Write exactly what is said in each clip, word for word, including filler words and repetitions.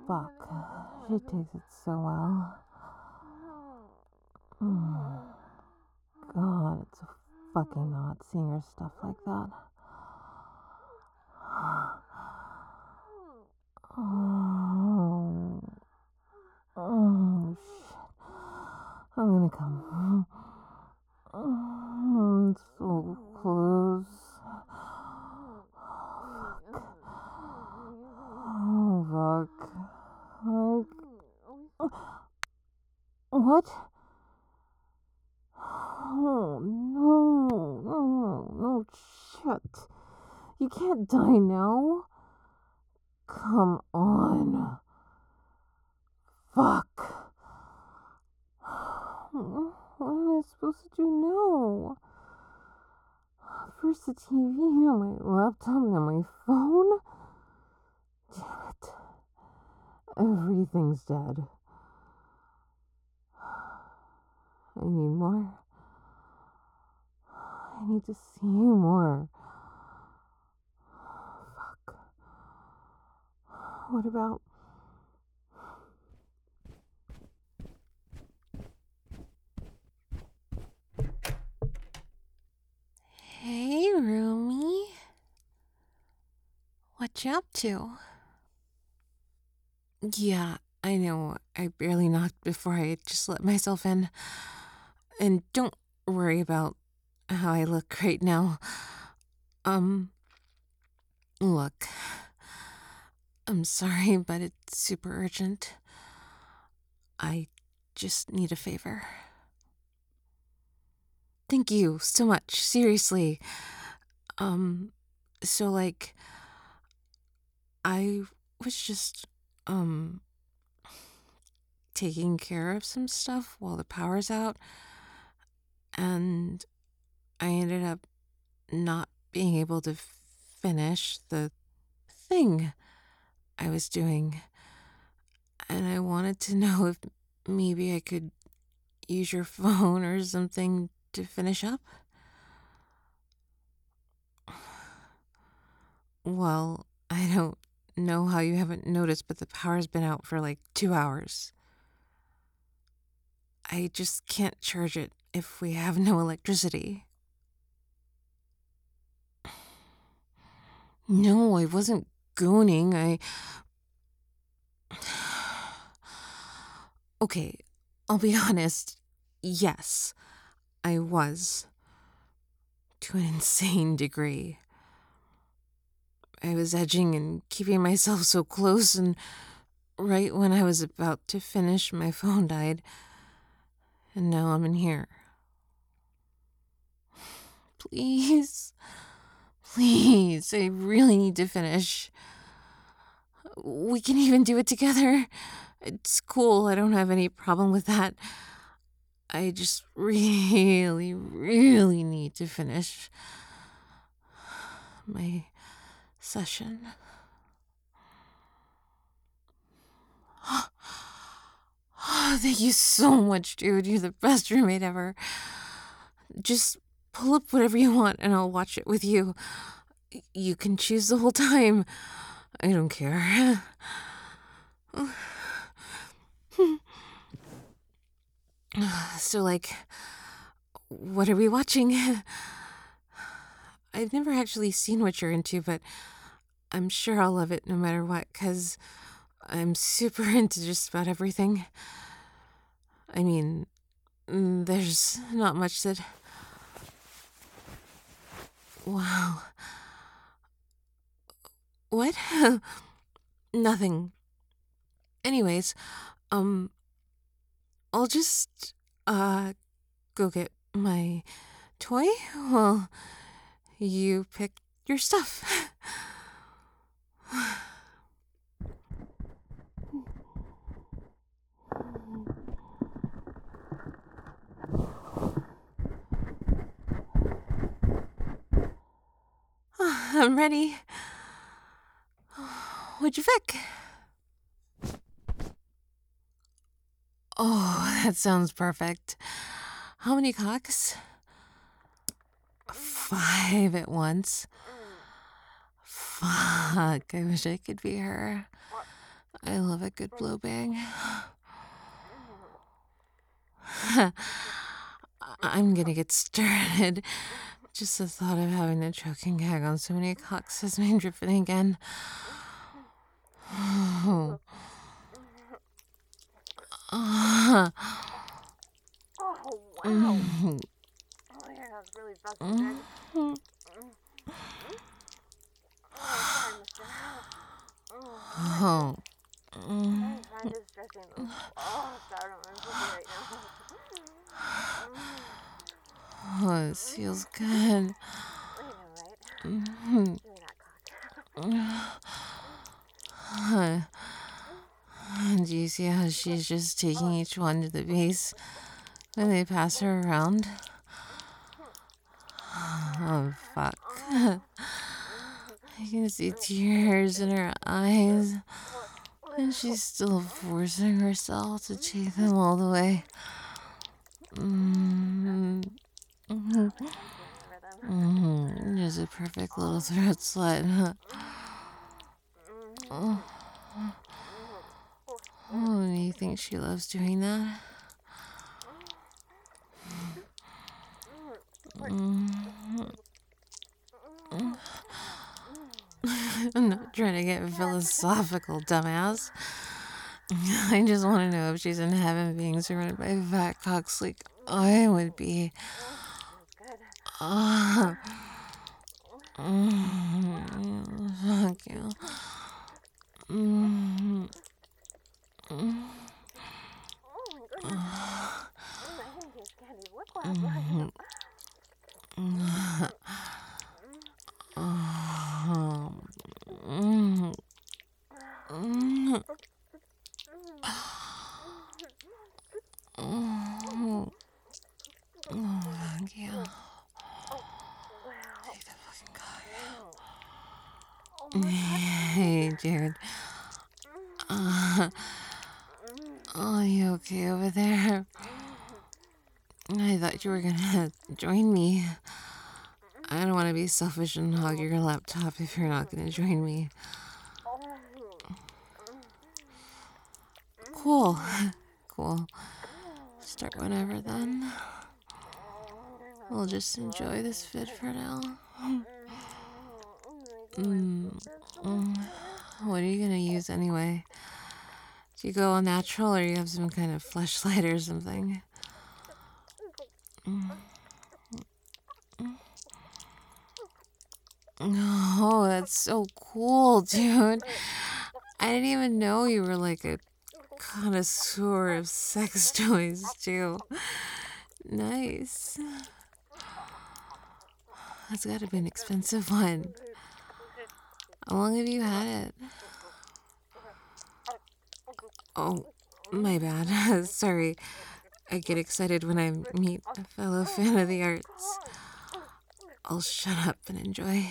Fuck. She takes it so well. Mm. God, it's so fucking hot seeing her stuff like that. Oh, oh shit. I'm gonna come. Oh, it's so close. Oh, fuck. Fuck. What? Oh, no. No, no, shit. You can't die now. Come on. Fuck. What am I supposed to do now? First the T V, then my laptop, then my phone. Damn it. Everything's dead. I need more. I need to see more. Fuck. What about... Hey, Rumi. What you up to? Yeah, I know. I barely knocked before I just let myself in. And don't worry about how I look right now. Um, look. I'm sorry, but it's super urgent. I just need a favor. Thank you so much, seriously. Um, so like, I was just, um, taking care of some stuff while the power's out, and I ended up not being able to finish the thing I was doing. And I wanted to know if maybe I could use your phone or something to finish up. Well, I don't know how you haven't noticed, but the power's been out for like two hours. I just can't charge it if we have no electricity. No, I wasn't gooning. I... Okay, I'll be honest. Yes, I was. To an insane degree. I was edging and keeping myself so close, and right when I was about to finish, my phone died. And now I'm in here. Please. Please, I really need to finish. We can even do it together. It's cool, I don't have any problem with that. I just really, really need to finish my session. Oh, thank you so much, dude. You're the best roommate ever. Just pull up whatever you want and I'll watch it with you. You can choose the whole time. I don't care. So, like, what are we watching? I've never actually seen what you're into, but I'm sure I'll love it no matter what, because I'm super into just about everything. I mean, there's not much that... Wow. What? Nothing. Anyways, um, I'll just, uh, go get my toy while you pick your stuff. I'm ready. What'd you pick? Oh, that sounds perfect. How many cocks? Five at once. Fuck, I wish I could be her. I love a good blow bang. I'm gonna get started. Just the thought of having a choking gag on so many cocks has me dripping again. Oh. Oh, wow. Oh, yeah, that was really fucking good. Mm. Oh, Oh. I'm kind of stressing. Oh, sorry, I'm pussy right now. Oh, this feels good. I know, right? It's really not cock. Do you see how she's just taking each one to the base when they pass her around? Oh, fuck. I can see tears in her eyes, and she's still forcing herself to take them all the way. Mm-hmm. Mm-hmm. There's a perfect little throat slut. Oh. Oh, do you think she loves doing that? Mm-hmm. I'm not trying to get philosophical, dumbass. I just want to know if she's in heaven being surrounded by fat cocks like I would be. Uh, mm, fuck you. Mm, mm, mm, mm, mm, mm, mm. Oh, fuck you. Take the fucking cock. Hey, Jared. Uh, are you okay over there? I thought you were gonna join me. I don't want to be selfish and hog your laptop if you're not gonna join me. Cool. Cool. Start whenever then. We'll just enjoy this fit for now. Mm, mm. What are you gonna use anyway? Do you go all natural or you have some kind of fleshlight or something? Mm. Oh, that's so cool, dude. I didn't even know you were like a connoisseur of sex toys, too. Nice. That's gotta be an expensive one. How long have you had it? Oh, my bad. Sorry. I get excited when I meet a fellow fan of the arts. I'll shut up and enjoy.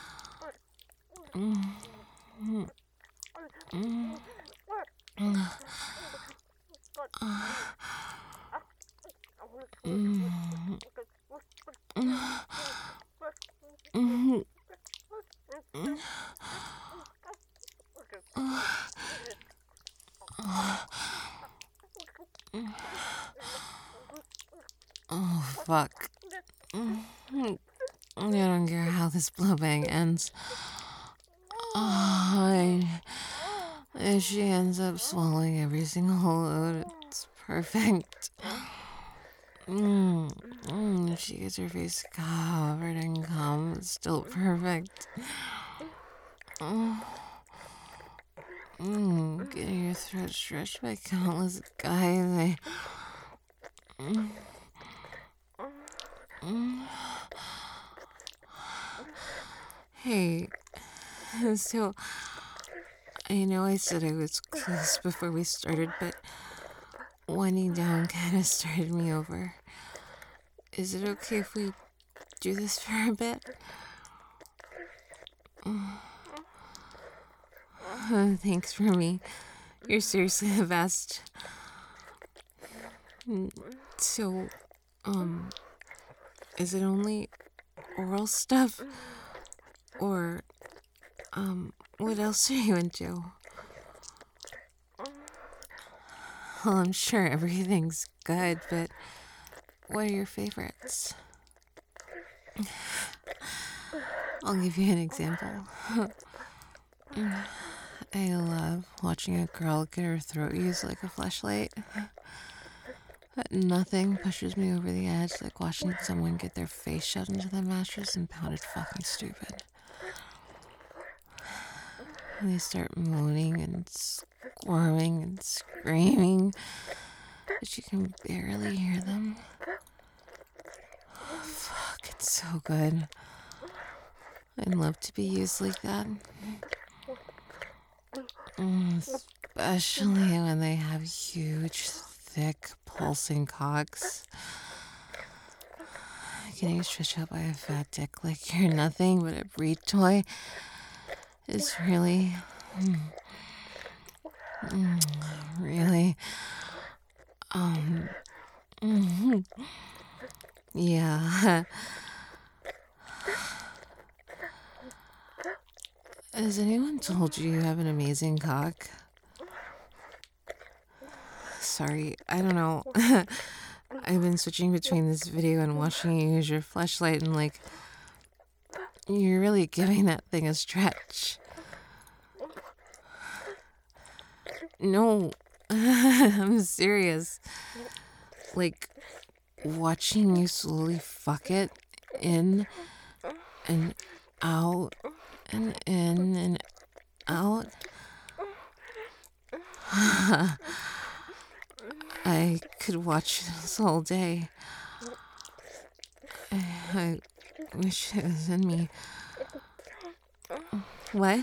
Mm. Mm. Mm. Mm. Mm. Oh, fuck. I don't care how this blowbang ends. Oh, I, if she ends up swallowing every single load, it's perfect. Mm, mm, if she gets her face covered in cum, it's still perfect. Mm, mm, getting your throat stretched by countless guys. I, mm, mm. Hey, so I know I said I was close before we started, but winding down kind of started me over. Is it okay if we do this for a bit? Uh, thanks for me. You're seriously the best. So, um, is it only oral stuff? Or, um, what else are you into? Well, I'm sure everything's good, but what are your favorites? I'll give you an example. I love watching a girl get her throat used like a fleshlight. Nothing pushes me over the edge like watching someone get their face shoved into the mattress and pounded fucking stupid. And they start moaning and squirming and screaming, but you can barely hear them. Fuck, it's so good. I'd love to be used like that. Mm, especially when they have huge, thick, pulsing cocks. Getting stretched out by a fat dick like you're nothing but a breed toy is really, mm, mm, really, um, mm, yeah. Has anyone told you you have an amazing cock? Sorry, I don't know. I've been switching between this video and watching you use your flashlight, and like, you're really giving that thing a stretch. No, I'm serious. Like, watching you slowly fuck it in and out and in and out. I could watch this all day. I, I wish it was in me. What?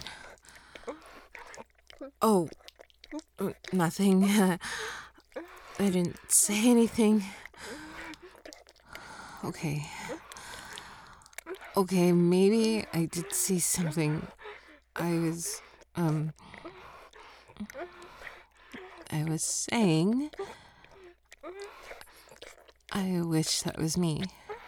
Oh, nothing. I didn't say anything. Okay. Okay, maybe I did see something. I was, um... I was saying... I wish that was me.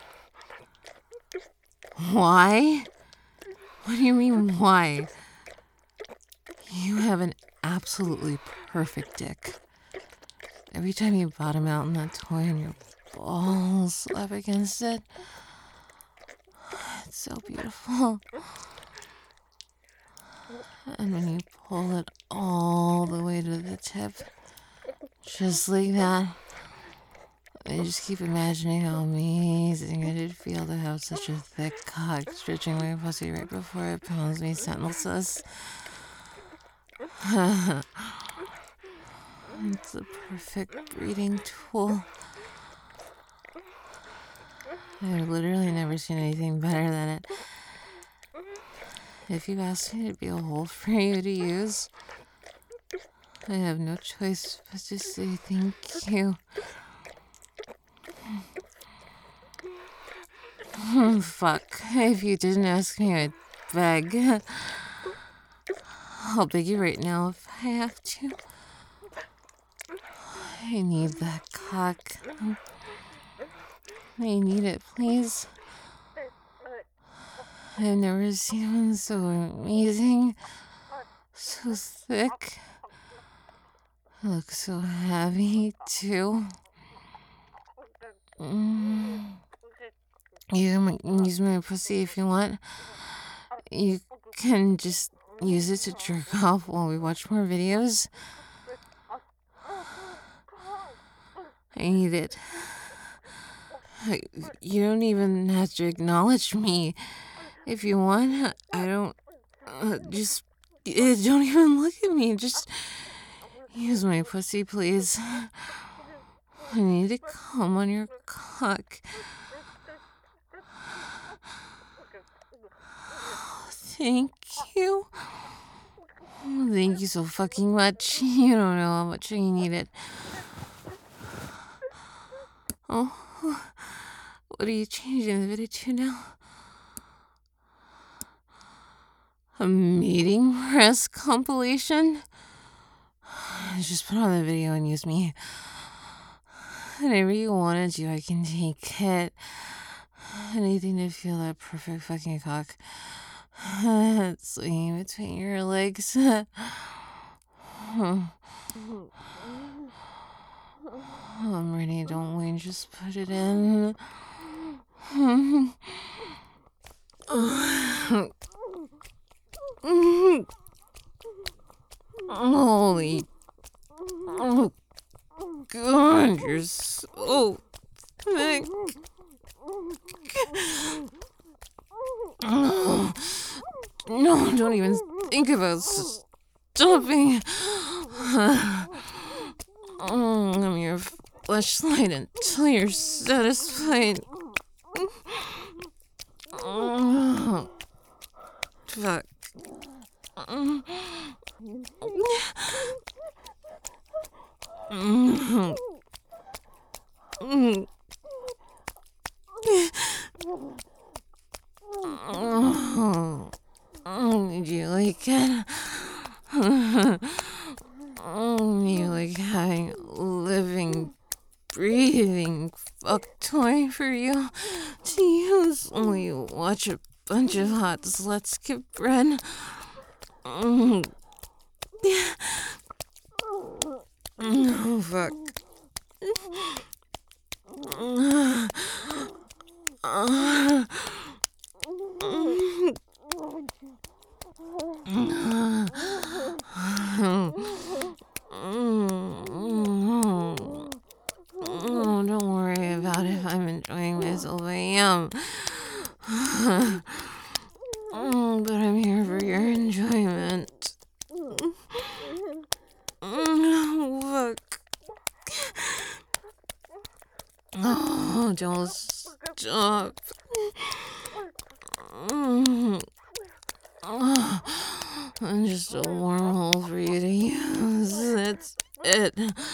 Why? What do you mean, why? You have an absolutely perfect dick. Every time you bottom out in that toy and your balls slap against it, it's so beautiful. And when you pull it all the way to the tip, just like that, I just keep imagining how amazing it'd feel to have such a thick cock stretching my pussy right before it pounds me sentenceless. It's the perfect breeding tool. I've literally never seen anything better than it. If you asked me to be a hole for you to use, I have no choice but to say thank you. Fuck. If you didn't ask me, I'd beg. I'll beg you right now if I have to. I need that cock. I need it, please. I've never seen one so amazing, so thick. It looks so heavy, too. Mm. You can use my pussy if you want. You can just use it to jerk off while we watch more videos. I need it. You don't even have to acknowledge me. If you want, I don't... Uh, just... Uh, don't even look at me. Just use my pussy, please. I need to come on your cock. Thank you. Thank you so fucking much. You don't know how much I need it. Oh, what are you changing the video to now? A meeting press compilation? Just put on the video and use me. Whenever you want to do, I can take it. Anything to feel that perfect fucking cock. Swinging between your legs. I'm ready, don't we? Just put it in. Holy. Oh, God, you're so thick. Oh, no, don't even think about stopping. Oh, I'm your flashlight until you're satisfied. Oh, fuck. Mm. Mm. Mm. Oh, oh, did you like it? Oh, you like having a living, breathing fuck toy for you to use when you watch a bunch of hot sluts get bread. Mm. Oh, fuck. Uh, uh, Oh, don't worry about if I'm enjoying myself. I am. Oh, but I'm here for your enjoyment. Oh, fuck. Oh, don't stop. Oh, I'm just a wormhole for you to use. That's it.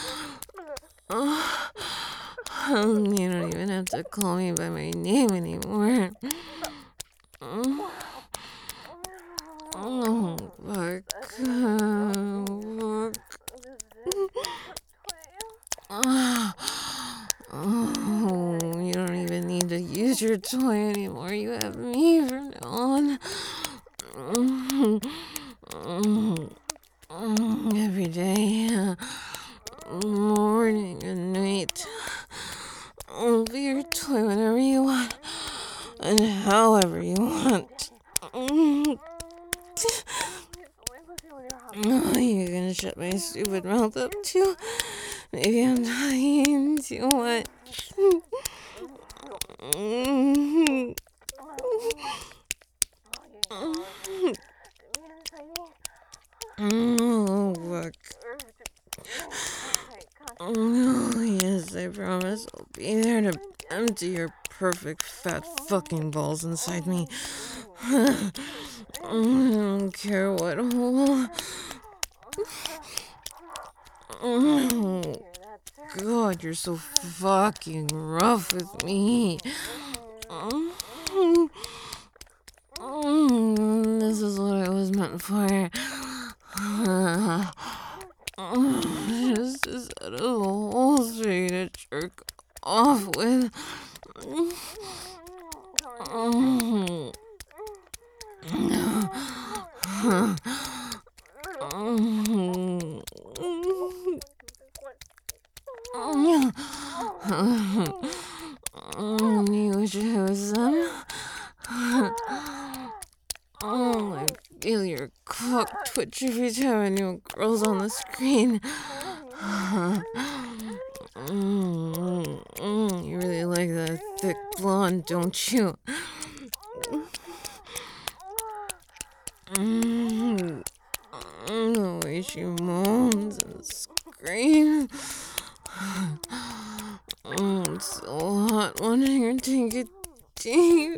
Oh, you don't even have to call me by my name anymore. Oh, oh fuck. Oh, fuck. Oh, you don't even need to use your toy anymore. You have me from now on. Every day, morning and night. I'll be your toy whenever you want and however you want. Oh, you're gonna shut my stupid mouth up too? Maybe I'm talking too much. Oh, fuck. Oh, yes, I promise I'll be there to empty your perfect fat fucking balls inside me. I don't care what hole. Oh, God, you're so fucking rough with me. This is what I was meant for. Just a set of holes for you to jerk off with. You wish I was them? Oh, I feel your cock twitch every time a new girl's on the screen. Mm, mm, you really like that thick blonde, don't you? Mm, the way she moans and screams. Oh, it's so hot wanting her to get deep.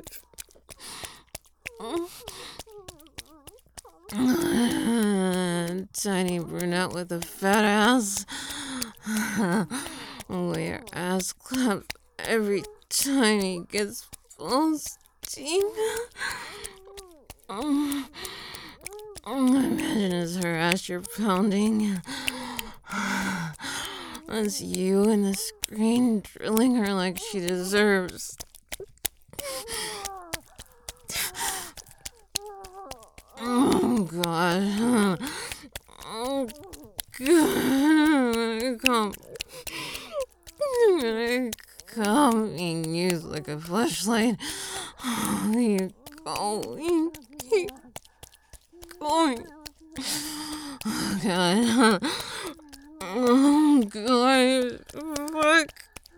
Tiny brunette with a fat ass. Only her ass claps every time he gets full steam. Imagine it's her ass you're pounding. It's you in the screen drilling her like she deserves. Oh, God. Oh, God. I can't. come being used like a flashlight. There you go. You keep going. Oh, God. Oh, God. Fuck.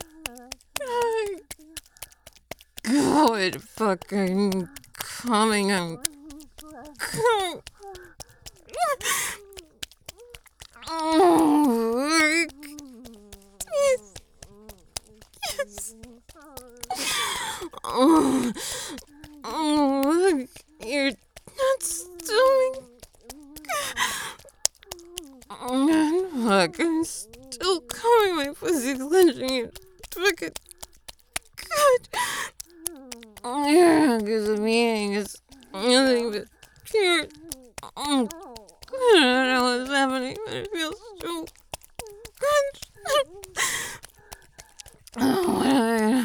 God, fuck, I'm coming, I'm coming. Oh, yes, yes. Oh, oh, look, you're not stomach. Oh, fuck, I'm still coming, my pussy clenching. Fucking God. Yeah, because the meaning is nothing but pure. Oh, I don't know what's happening, but it feels so good. Oh, what am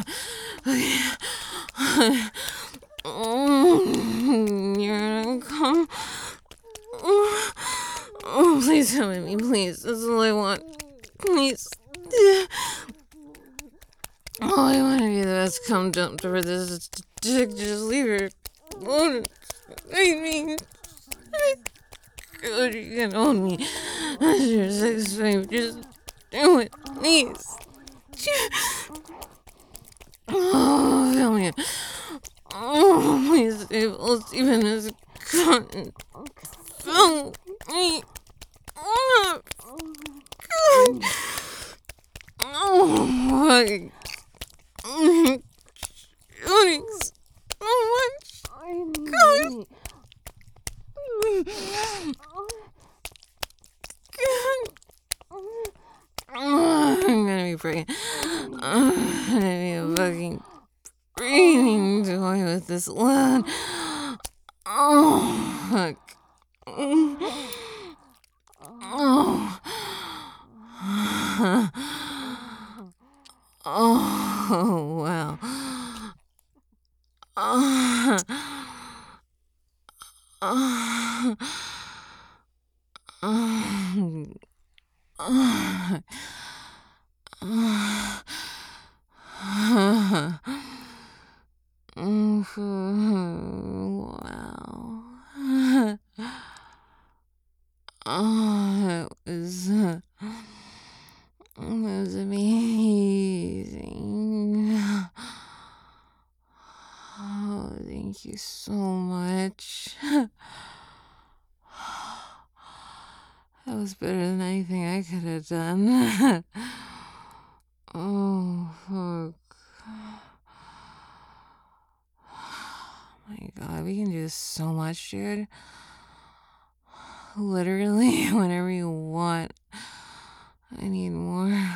I? Oh, you're gonna come. Oh, please come at me, please. That's all I want. Please. Oh, I want to be the best cum dump for this dick. Just leave her alone. I mean, God, you can own me. That's your sex slave. Just do it, please. Oh, feel me. Oh, please save us even as a cunt. Fill me up. God. Oh, my. Shooting so much. God. Oh, I'm gonna be breaking. Oh, I'm gonna be a fucking breathing toy with this load. Oh, fuck. Oh. Oh, wow. Oh. Oh. Oh. Oh. Wow. Oh, that was, uh, that was amazing. Oh, thank you so much. That was better than anything I could have done. Oh, fuck. My God, we can do so much, dude. Literally, whenever you want. I need more.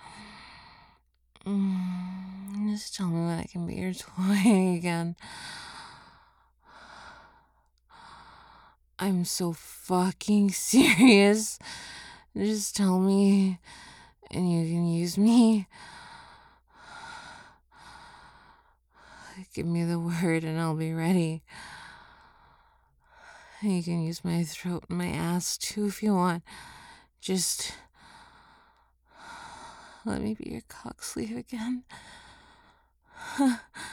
Mm, just tell me when I can be your toy again. I'm so fucking serious. Just tell me, and you can use me. Give me the word, and I'll be ready. You can use my throat and my ass too if you want. Just let me be your cock sleeve again.